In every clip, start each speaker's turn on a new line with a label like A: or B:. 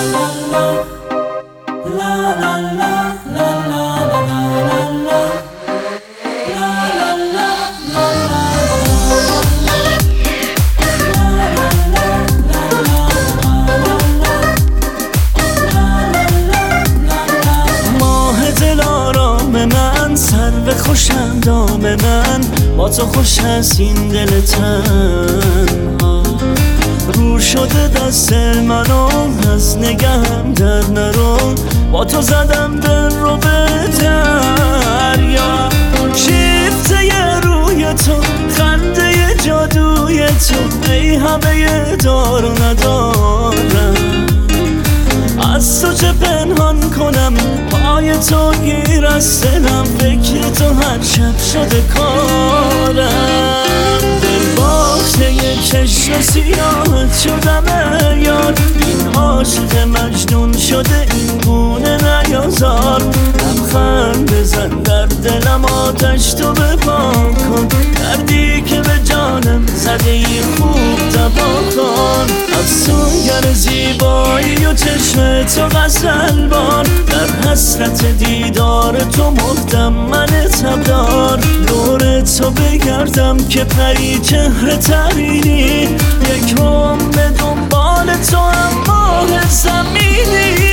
A: خوشم دام من با تو خوش هست این دل تنها رو شده دست منو از نگهم در نرو با تو زدم دل رو به دریا شیفته روی تو خنده جادوی تو ای همه دار و ندارم از تو چه پنهان کنم پای تو گیر از دلم فکر تو هر شب شده کارم دل باخته یک چشم سیاهت شدم یار این عاشق مجنون شده این گونه نیازار لبخند بزن در دلم آتش تو بپا کن دردی که به جانم زده ای خوب دوا کن افسونگر زیبایی و چشم تو غزل بار در حسرت دیدار تو مردم من تبدار دور تو بگردم که پری چهره ترینی یک روم به دنبال تو هم ماه زمینی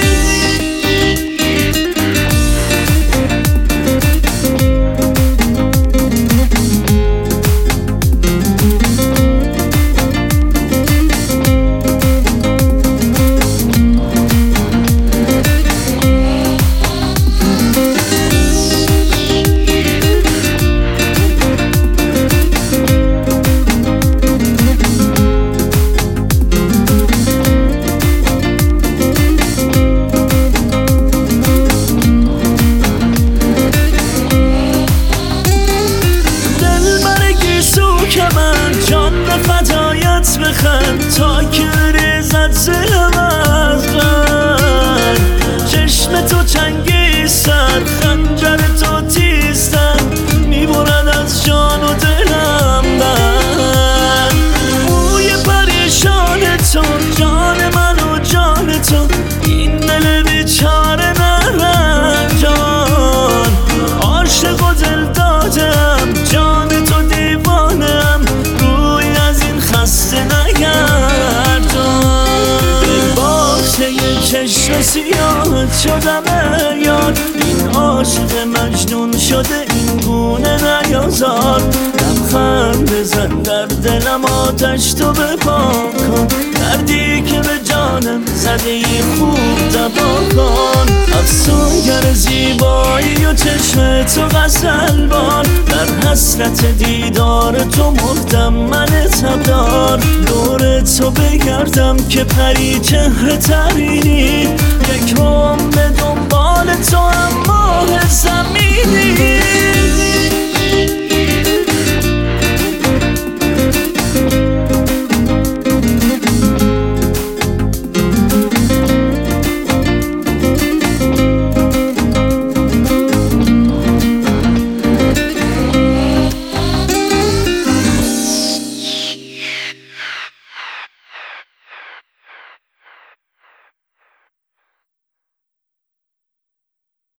A: فدایت بخند تا که ریزد زلم از غم چشم تو چنگیستر خنجر تو تیزتر میبرد از جان و دلم من موی پریشان تو جان من و جان تو این دل بیچاره نرنجان عاشق و دل دادم جان تو دیوانم خسته نگردان دل باخته یک چشم سیاهت شدم یار این عاشق مجنون شده این گونه نیازار لبخند بزن در دلم آتش تو بپا کن دردی که به جانم زده ای خوب دوا کن افسونگر زیبایی و چشم تو غزل بار در حسرت دیدار تو مردم من تبدار دور تو بگردم که پری چهره ترینی یک روم به دنبال تو هم ماه زمینی